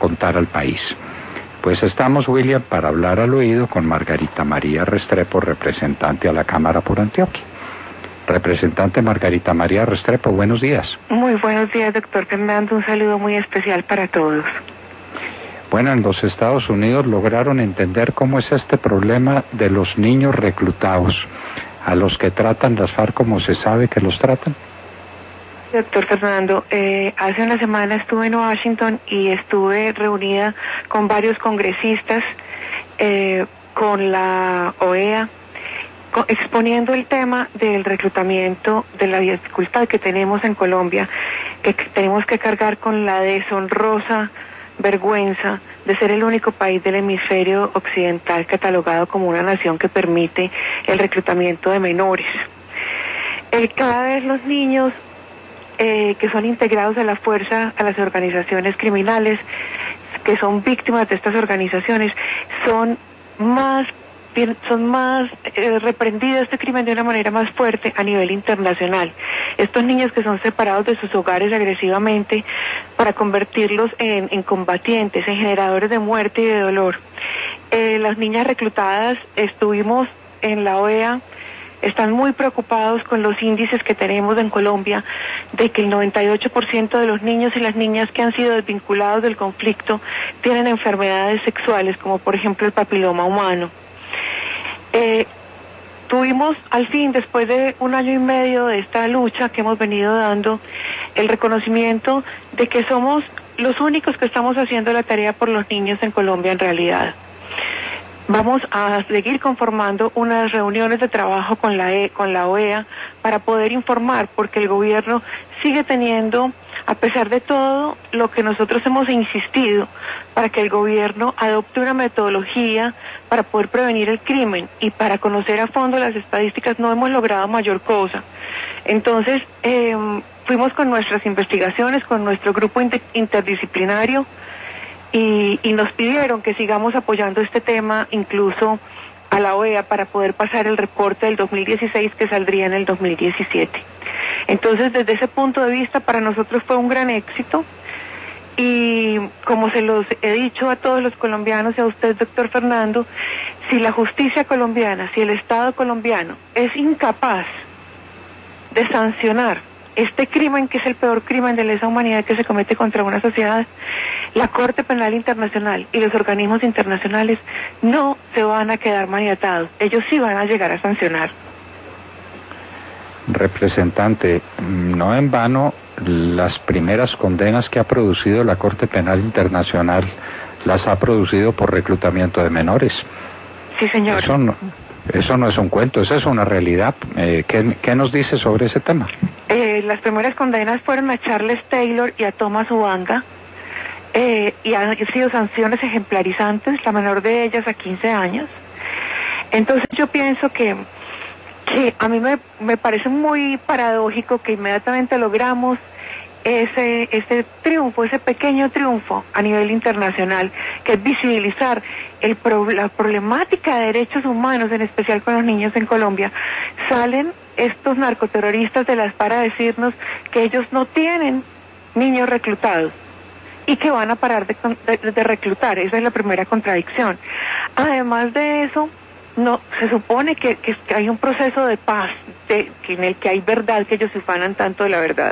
contar al país. Pues estamos, William, para hablar al oído con Margarita María Restrepo, representante a la Cámara por Antioquia. Representante Margarita María Restrepo, buenos días. Muy buenos días, doctor Fernando. Un saludo muy especial para todos. Bueno, en los Estados Unidos lograron entender cómo es este problema de los niños reclutados, a los que tratan las FARC como se sabe que los tratan. Doctor Fernando, hace una semana estuve en Washington y estuve reunida con varios congresistas, con la OEA, exponiendo el tema del reclutamiento, de la dificultad que tenemos en Colombia, que tenemos que cargar con la deshonrosa vergüenza de ser el único país del hemisferio occidental catalogado como una nación que permite el reclutamiento de menores. Cada vez los niños que son integrados a la fuerza, a las organizaciones criminales, que son víctimas de estas organizaciones, son más reprendidos este crimen de una manera más fuerte a nivel internacional. Estos niños que son separados de sus hogares agresivamente para convertirlos en combatientes, en generadores de muerte y de dolor. Las niñas reclutadas, estuvimos en la OEA, están muy preocupados con los índices que tenemos en Colombia de que el 98% de los niños y las niñas que han sido desvinculados del conflicto tienen enfermedades sexuales, como por ejemplo el papiloma humano. Tuvimos al fin, después de 1 año y medio de esta lucha que hemos venido dando, el reconocimiento de que somos los únicos que estamos haciendo la tarea por los niños en Colombia en realidad. Vamos a seguir conformando unas reuniones de trabajo con la OEA para poder informar, porque el gobierno sigue teniendo, a pesar de todo lo que nosotros hemos insistido, para que el gobierno adopte una metodología para poder prevenir el crimen y para conocer a fondo las estadísticas, no hemos logrado mayor cosa. Entonces, fuimos con nuestras investigaciones, con nuestro grupo interdisciplinario, y nos pidieron que sigamos apoyando este tema incluso a la OEA para poder pasar el reporte del 2016 que saldría en el 2017. Entonces, desde ese punto de vista, para nosotros fue un gran éxito, y como se los he dicho a todos los colombianos y a usted, doctor Fernando, si la justicia colombiana, si el Estado colombiano es incapaz de sancionar este crimen, que es el peor crimen de lesa humanidad que se comete contra una sociedad, la Corte Penal Internacional y los organismos internacionales no se van a quedar maniatados, ellos sí van a llegar a sancionar. Representante, no en vano las primeras condenas que ha producido la Corte Penal Internacional las ha producido por reclutamiento de menores. Sí, señor. Eso no es un cuento, eso es una realidad. ¿Qué nos dice sobre ese tema? Las primeras condenas fueron a Charles Taylor y a Thomas Ubanga, y han sido sanciones ejemplarizantes, la menor de ellas a 15 años. Entonces yo pienso que a mí me parece muy paradójico que inmediatamente logramos ese triunfo, ese pequeño triunfo a nivel internacional, que es visibilizar la problemática de derechos humanos, en especial con los niños en Colombia. Salen estos narcoterroristas de las FARC a decirnos que ellos no tienen niños reclutados y que van a parar de reclutar. Esa es la primera contradicción. Además de eso, no se supone que hay un proceso de paz en el que hay verdad, que ellos se ufanan tanto de la verdad.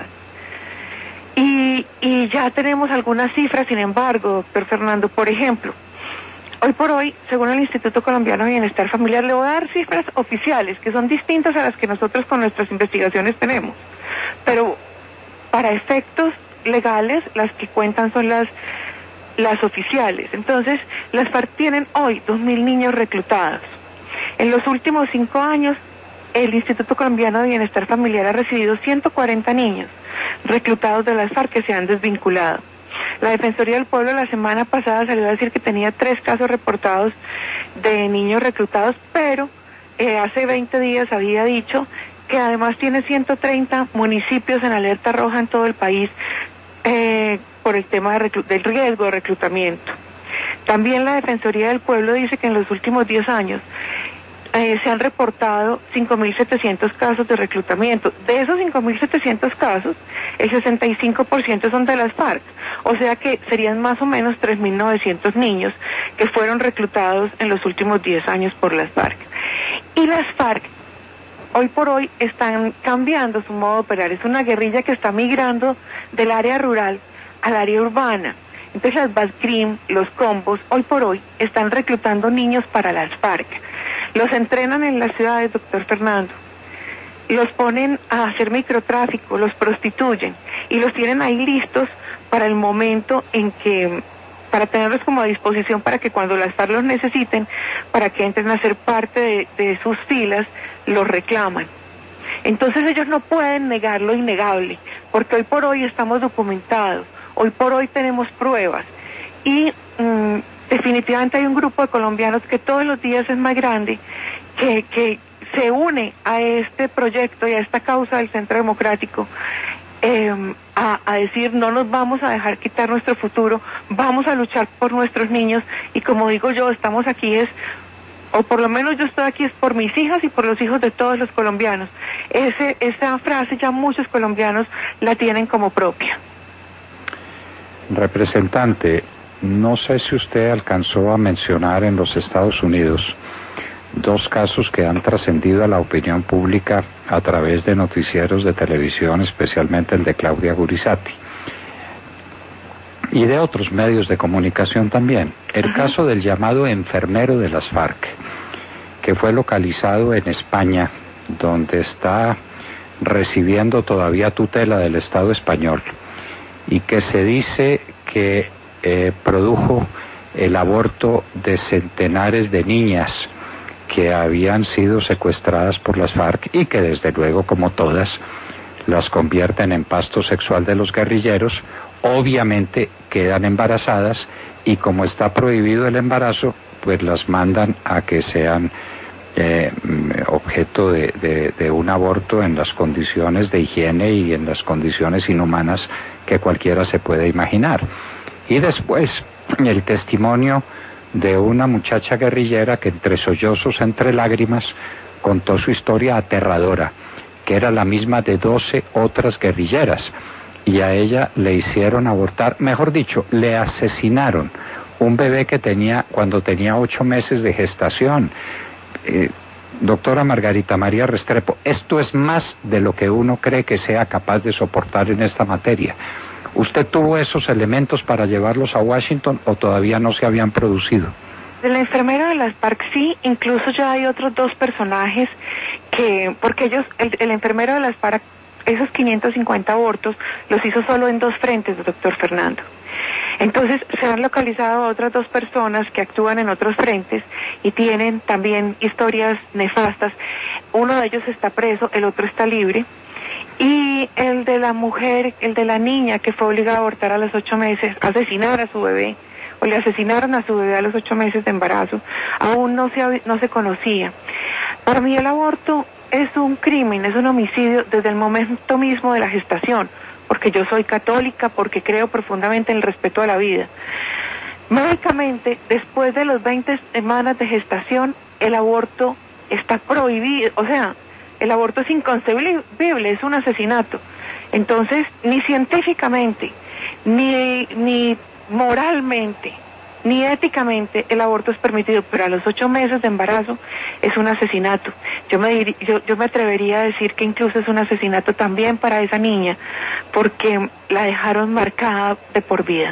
Y ya tenemos algunas cifras, sin embargo, doctor Fernando. Por ejemplo, hoy por hoy, según el Instituto Colombiano de Bienestar Familiar, le voy a dar cifras oficiales que son distintas a las que nosotros con nuestras investigaciones tenemos, pero para efectos legales las que cuentan son las oficiales. Entonces, las FARC tienen hoy 2.000 niños reclutados. En los últimos 5 años, el Instituto Colombiano de Bienestar Familiar ha recibido 140 niños reclutados de las FARC que se han desvinculado. La Defensoría del Pueblo la semana pasada salió a decir que tenía 3 casos reportados de niños reclutados, pero hace 20 días había dicho que además tiene 130 municipios en alerta roja en todo el país por el tema del riesgo de reclutamiento. También la Defensoría del Pueblo dice que en los últimos 10 años se han reportado 5.700 casos de reclutamiento. De esos 5.700 casos, el 65% son de las FARC. O sea que serían más o menos 3.900 niños que fueron reclutados en los últimos 10 años por las FARC. Y las FARC, hoy por hoy, están cambiando su modo de operar. Es una guerrilla que está migrando del área rural al área urbana. Entonces las BASCRIM, los combos, hoy por hoy, están reclutando niños para las FARC. Los entrenan en las ciudades, doctor Fernando. Los ponen a hacer microtráfico, los prostituyen y los tienen ahí listos para el momento en que, para tenerlos como a disposición para que cuando las FARC los necesiten, para que entren a ser parte de sus filas, los reclaman. Entonces ellos no pueden negar lo innegable, porque hoy por hoy estamos documentados, hoy por hoy tenemos pruebas y definitivamente hay un grupo de colombianos que todos los días es más grande, que se une a este proyecto y a esta causa del Centro Democrático, a decir no nos vamos a dejar quitar nuestro futuro, vamos a luchar por nuestros niños y como digo yo, estamos aquí o por lo menos yo estoy aquí es por mis hijas y por los hijos de todos los colombianos. Esa frase ya muchos colombianos la tienen como propia. Representante, no sé si usted alcanzó a mencionar en los Estados Unidos 2 casos que han trascendido a la opinión pública a través de noticieros de televisión, especialmente el de Claudia Gurizati, y de otros medios de comunicación también. El caso del llamado enfermero de las FARC, que fue localizado en España, donde está recibiendo todavía tutela del Estado español, y que se dice que produjo el aborto de centenares de niñas que habían sido secuestradas por las FARC y que desde luego, como todas, las convierten en pasto sexual de los guerrilleros. Obviamente quedan embarazadas y como está prohibido el embarazo, pues las mandan a que sean objeto de un aborto en las condiciones de higiene y en las condiciones inhumanas que cualquiera se puede imaginar. Y después el testimonio de una muchacha guerrillera que entre sollozos, entre lágrimas, contó su historia aterradora, que era la misma de 12 otras guerrilleras, y a ella le hicieron abortar, mejor dicho, le asesinaron un bebé que tenía cuando tenía 8 meses de gestación. Doctora Margarita María Restrepo, esto es más de lo que uno cree que sea capaz de soportar en esta materia. ¿Usted tuvo esos elementos para llevarlos a Washington o todavía no se habían producido? El enfermero de las FARC sí, incluso ya hay otros 2 personajes porque ellos, el enfermero de las FARC, esos 550 abortos, los hizo solo en 2 frentes, doctor Fernando. Entonces se han localizado a otras 2 personas que actúan en otros frentes y tienen también historias nefastas. Uno de ellos está preso, el otro está libre. Y el de la mujer, el de la niña que fue obligada a abortar a los 8 meses, asesinar a su bebé, o le asesinaron a su bebé a los 8 meses de embarazo, aún no se conocía. Para mí el aborto es un crimen, es un homicidio desde el momento mismo de la gestación, porque yo soy católica, porque creo profundamente en el respeto a la vida. Médicamente, después de las 20 semanas de gestación, el aborto está prohibido, o sea, el aborto es inconcebible, es un asesinato. Entonces, ni científicamente, ni moralmente, ni éticamente el aborto es permitido, pero a los 8 meses de embarazo es un asesinato. Yo me atrevería a decir que incluso es un asesinato también para esa niña, porque la dejaron marcada de por vida.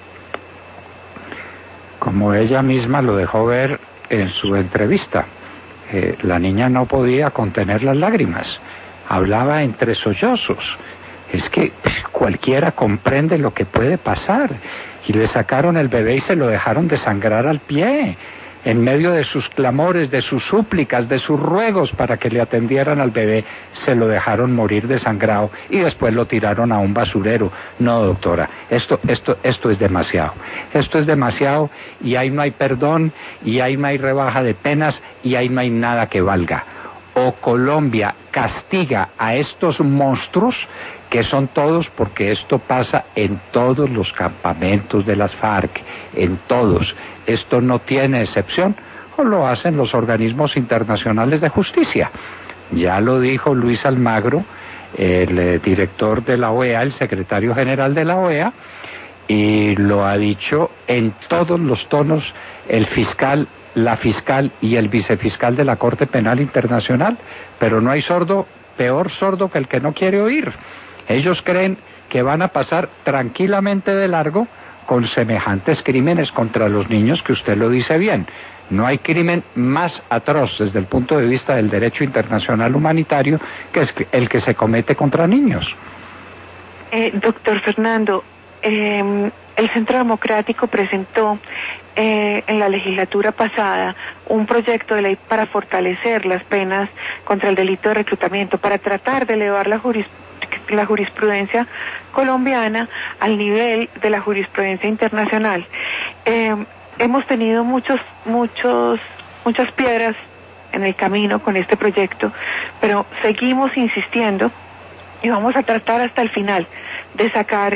Como ella misma lo dejó ver en su entrevista, la niña no podía contener las lágrimas, hablaba entre sollozos. Es que cualquiera comprende lo que puede pasar. Y le sacaron el bebé y se lo dejaron desangrar al pie, en medio de sus clamores, de sus súplicas, de sus ruegos para que le atendieran al bebé, se lo dejaron morir desangrado y después lo tiraron a un basurero. No, doctora, esto es demasiado. Esto es demasiado y ahí no hay perdón, y ahí no hay rebaja de penas, y ahí no hay nada que valga. O Colombia castiga a estos monstruos, que son todos, porque esto pasa en todos los campamentos de las FARC, en todos. Esto no tiene excepción, o lo hacen los organismos internacionales de justicia. Ya lo dijo Luis Almagro, el director de la OEA, el secretario general de la OEA, y lo ha dicho en todos los tonos el fiscal, la fiscal y el vicefiscal de la Corte Penal Internacional, pero no hay sordo, peor sordo que el que no quiere oír. Ellos creen que van a pasar tranquilamente de largo con semejantes crímenes contra los niños, que usted lo dice bien. No hay crimen más atroz desde el punto de vista del derecho internacional humanitario que es el que se comete contra niños. Doctor Fernando, el Centro Democrático presentó en la legislatura pasada un proyecto de ley para fortalecer las penas contra el delito de reclutamiento, para tratar de elevar la jurisprudencia colombiana al nivel de la jurisprudencia internacional. Hemos tenido muchas piedras en el camino con este proyecto, pero seguimos insistiendo y vamos a tratar hasta el final de sacar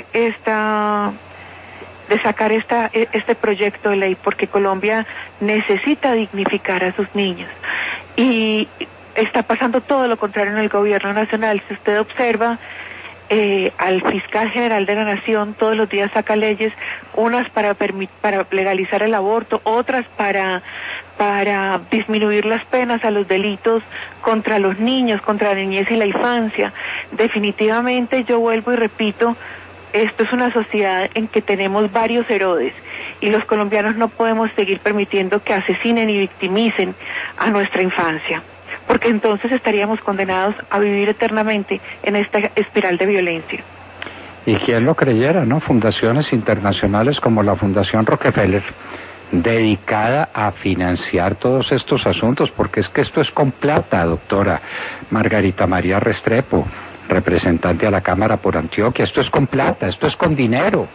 este proyecto de ley, porque Colombia necesita dignificar a sus niños y está pasando todo lo contrario en el gobierno nacional. Si usted observa, al fiscal general de la nación todos los días saca leyes, unas para legalizar el aborto, otras para disminuir las penas a los delitos contra los niños, contra la niñez y la infancia. Definitivamente, yo vuelvo y repito, esto es una sociedad en que tenemos varios Herodes y los colombianos no podemos seguir permitiendo que asesinen y victimicen a nuestra infancia, porque entonces estaríamos condenados a vivir eternamente en esta espiral de violencia. Y quién lo creyera, ¿no? Fundaciones internacionales como la Fundación Rockefeller, dedicada a financiar todos estos asuntos, porque es que esto es con plata, doctora Margarita María Restrepo, representante a la Cámara por Antioquia. Esto es con plata, esto es con dinero.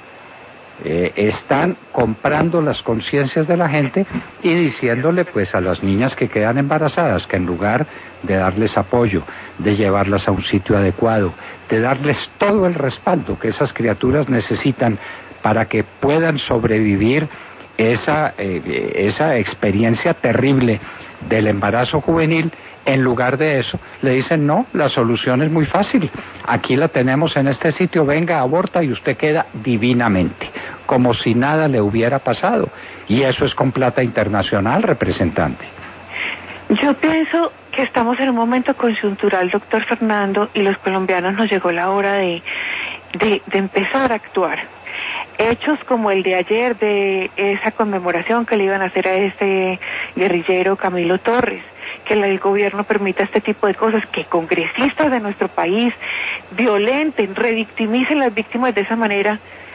Están comprando las conciencias de la gente y diciéndole pues a las niñas que quedan embarazadas que en lugar de darles apoyo, de llevarlas a un sitio adecuado, de darles todo el respaldo que esas criaturas necesitan para que puedan sobrevivir esa experiencia terrible del embarazo juvenil, en lugar de eso le dicen no, la solución es muy fácil, aquí la tenemos en este sitio, venga, aborta y usted queda divinamente, como si nada le hubiera pasado. Y eso es con plata internacional, representante. Yo pienso que estamos en un momento coyuntural, doctor Fernando, y los colombianos nos llegó la hora de empezar a actuar. Hechos como el de ayer, de esa conmemoración que le iban a hacer a ese guerrillero Camilo Torres, que el gobierno permita este tipo de cosas, que congresistas de nuestro país violenten, revictimicen las víctimas de esa manera,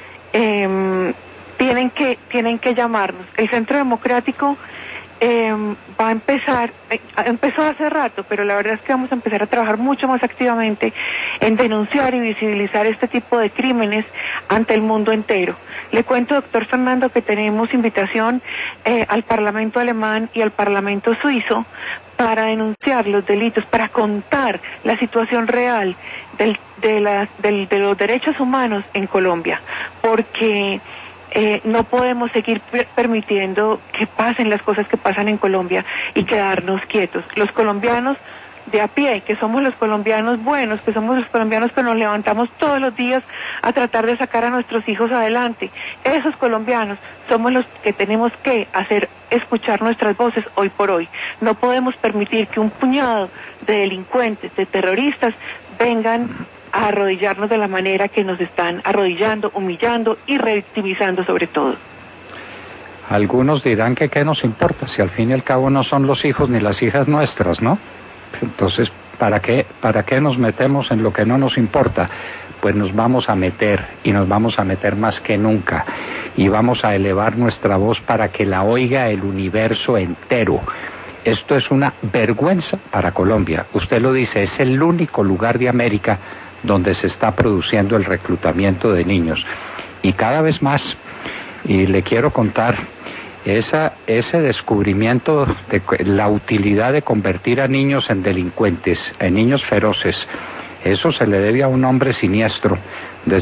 tienen que llamarnos. El Centro Democrático va a empezar, empezó hace rato, pero la verdad es que vamos a empezar a trabajar mucho más activamente en denunciar y visibilizar este tipo de crímenes ante el mundo entero. Le cuento, doctor Fernando, que tenemos invitación al Parlamento alemán y al Parlamento suizo para denunciar los delitos, para contar la situación real de los derechos humanos en Colombia, porque no podemos seguir permitiendo que pasen las cosas que pasan en Colombia y quedarnos quietos. Los colombianos de a pie, que somos los colombianos buenos, que somos los colombianos que nos levantamos todos los días a tratar de sacar a nuestros hijos adelante, esos colombianos somos los que tenemos que hacer escuchar nuestras voces hoy por hoy. No podemos permitir que un puñado de delincuentes, de terroristas, vengan a arrodillarnos de la manera que nos están arrodillando, humillando y revictimizando sobre todo. Algunos dirán que qué nos importa, si al fin y al cabo no son los hijos ni las hijas nuestras, ¿no? Entonces, ¿para qué nos metemos en lo que no nos importa? Pues nos vamos a meter, y nos vamos a meter más que nunca, y vamos a elevar nuestra voz para que la oiga el universo entero. Esto es una vergüenza para Colombia. Usted lo dice, es el único lugar de América donde se está produciendo el reclutamiento de niños. Y cada vez más, y le quiero contar, ese descubrimiento de la utilidad de convertir a niños en delincuentes, en niños feroces, eso se le debe a un hombre siniestro,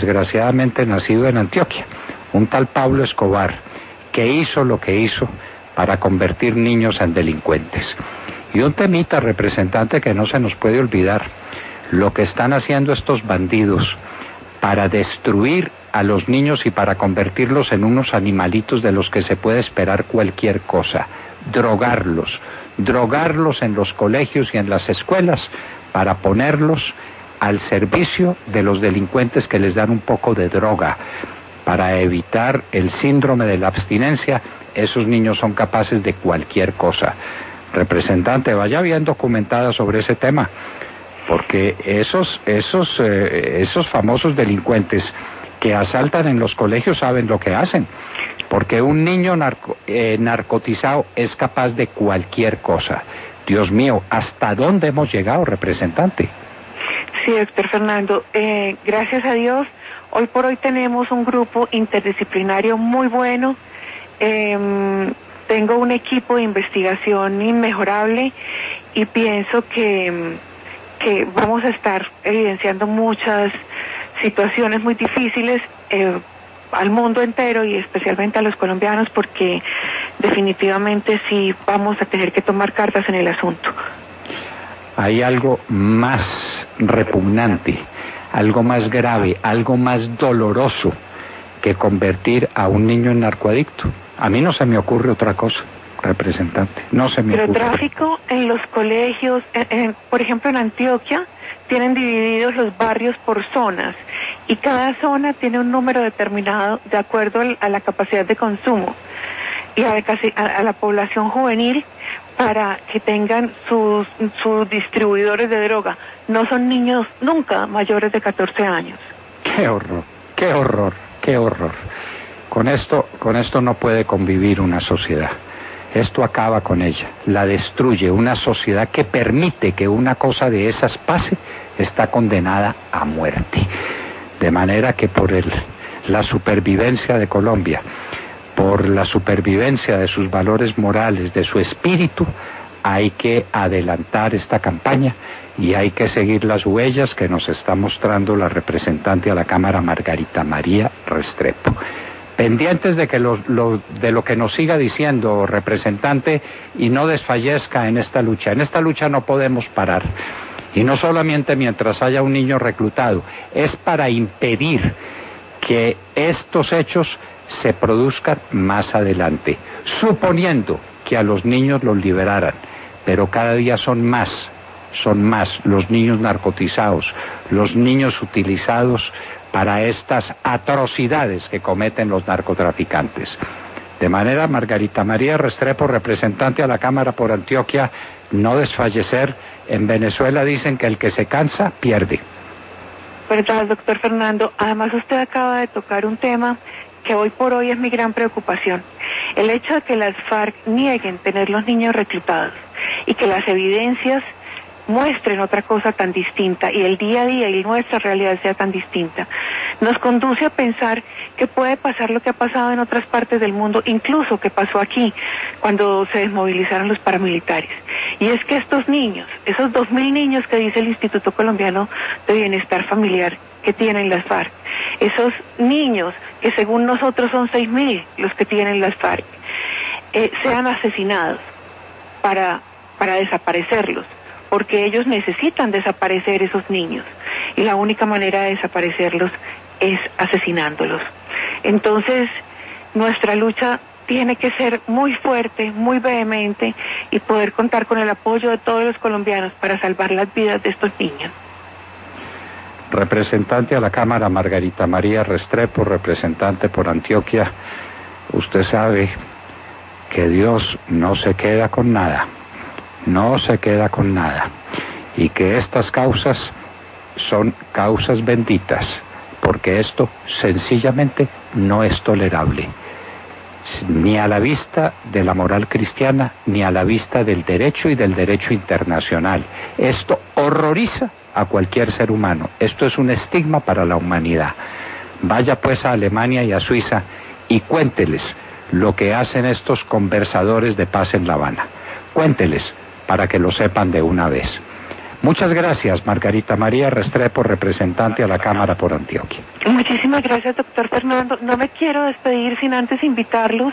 desgraciadamente nacido en Antioquia, un tal Pablo Escobar, que hizo lo que hizo para convertir niños en delincuentes. Y un temita, representante, que no se nos puede olvidar, lo que están haciendo estos bandidos para destruir a los niños y para convertirlos en unos animalitos de los que se puede esperar cualquier cosa. Drogarlos en los colegios y en las escuelas para ponerlos al servicio de los delincuentes que les dan un poco de droga. Para evitar el síndrome de la abstinencia, esos niños son capaces de cualquier cosa. Representante, vaya bien documentada sobre ese tema, porque esos famosos delincuentes que asaltan en los colegios saben lo que hacen, porque un niño narcotizado es capaz de cualquier cosa. Dios mío, ¿hasta dónde hemos llegado, representante? Sí, doctor Fernando, gracias a Dios, hoy por hoy tenemos un grupo interdisciplinario muy bueno. Tengo un equipo de investigación inmejorable y pienso que vamos a estar evidenciando muchas situaciones muy difíciles al mundo entero y especialmente a los colombianos, porque definitivamente sí vamos a tener que tomar cartas en el asunto. Hay algo más repugnante, algo más grave, algo más doloroso que convertir a un niño en narcoadicto. A mí no se me ocurre otra cosa, representante, no se me ocurre. Pero tráfico en los colegios, por ejemplo en Antioquia, tienen divididos los barrios por zonas y cada zona tiene un número determinado de acuerdo a la capacidad de consumo y a la población juvenil para que tengan sus distribuidores de droga. No son niños nunca mayores de 14 años. ¡Qué horror! ¡Qué horror! ¡Qué horror! Con esto no puede convivir una sociedad. Esto acaba con ella, la destruye. Una sociedad que permite que una cosa de esas pase está condenada a muerte. De manera que por la supervivencia de Colombia, por la supervivencia de sus valores morales, de su espíritu, hay que adelantar esta campaña y hay que seguir las huellas que nos está mostrando la representante a la Cámara, Margarita María Restrepo. Pendientes de de lo que nos siga diciendo, representante, y no desfallezca en esta lucha. En esta lucha no podemos parar. Y no solamente mientras haya un niño reclutado, es para impedir que estos hechos se produzcan más adelante, suponiendo que a los niños los liberaran, pero cada día son más los niños narcotizados, los niños utilizados para estas atrocidades que cometen los narcotraficantes. De manera, Margarita María Restrepo, representante a la Cámara por Antioquia, no desfallecer. En Venezuela dicen que el que se cansa, pierde. Verdad, doctor Fernando. Además, usted acaba de tocar un tema que hoy por hoy es mi gran preocupación. El hecho de que las FARC nieguen tener los niños reclutados y que las evidencias muestren otra cosa tan distinta y el día a día y nuestra realidad sea tan distinta, nos conduce a pensar que puede pasar lo que ha pasado en otras partes del mundo, incluso que pasó aquí cuando se desmovilizaron los paramilitares. Y es que estos niños, esos 2.000 niños que dice el Instituto Colombiano de Bienestar Familiar que tienen las FARC, esos niños que según nosotros son 6.000 los que tienen las FARC, sean asesinados para desaparecerlos, porque ellos necesitan desaparecer esos niños y la única manera de desaparecerlos es asesinándolos. Entonces, nuestra lucha tiene que ser muy fuerte, muy vehemente y poder contar con el apoyo de todos los colombianos para salvar las vidas de estos niños. Representante a la Cámara, Margarita María Restrepo, representante por Antioquia, usted sabe que Dios no se queda con nada. No se queda con nada, y que estas causas son causas benditas, porque esto sencillamente no es tolerable, ni a la vista de la moral cristiana, ni a la vista del derecho y del derecho internacional. Esto horroriza a cualquier ser humano, esto es un estigma para la humanidad. Vaya pues a Alemania y a Suiza y cuénteles lo que hacen estos conversadores de paz en La Habana. Cuénteles para que lo sepan de una vez. Muchas gracias, Margarita María Restrepo, representante a la Cámara por Antioquia. Muchísimas gracias, doctor Fernando. No me quiero despedir sin antes invitarlos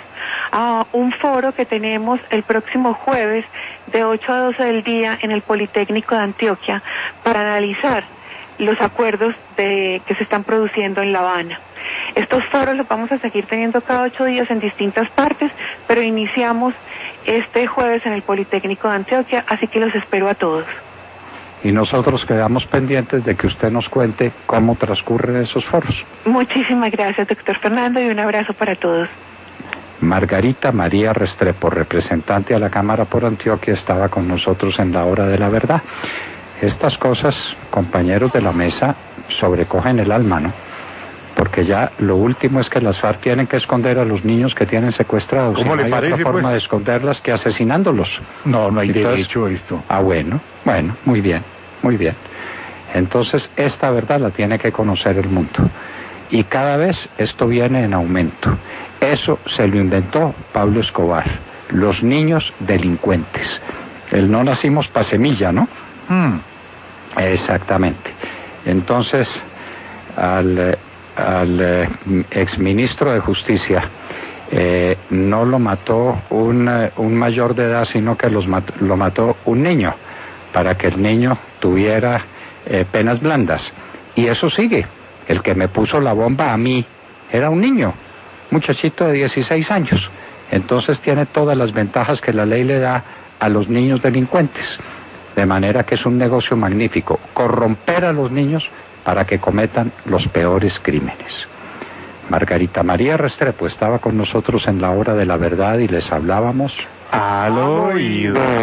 a un foro que tenemos el próximo jueves de 8 a 12 del día en el Politécnico de Antioquia para analizar los acuerdos que se están produciendo en La Habana. Estos foros los vamos a seguir teniendo cada 8 días en distintas partes, pero iniciamos este jueves en el Politécnico de Antioquia, así que los espero a todos. Y nosotros quedamos pendientes de que usted nos cuente cómo transcurren esos foros. Muchísimas gracias, doctor Fernando, y un abrazo para todos. Margarita María Restrepo, representante a la Cámara por Antioquia, estaba con nosotros en la hora de la verdad. Estas cosas, compañeros de la mesa, sobrecogen el alma, ¿no? Porque ya lo último es que las FARC tienen que esconder a los niños que tienen secuestrados. ¿Cómo le parece, otra forma pues? de esconderlas que asesinándolos. No hay Entonces, derecho a esto. Bueno, muy bien, muy bien. Entonces, esta verdad la tiene que conocer el mundo. Y cada vez esto viene en aumento. Eso se lo inventó Pablo Escobar. Los niños delincuentes. El no nacimos pa' semilla, ¿no? Exactamente. Entonces, al exministro de Justicia no lo mató un mayor de edad, sino que lo mató un niño, para que el niño tuviera penas blandas. Y eso sigue. El que me puso la bomba a mí era un niño, muchachito de 16 años. Entonces tiene todas las ventajas que la ley le da a los niños delincuentes. De manera que es un negocio magnífico, corromper a los niños para que cometan los peores crímenes. Margarita María Restrepo estaba con nosotros en la hora de la verdad y les hablábamos Al oído.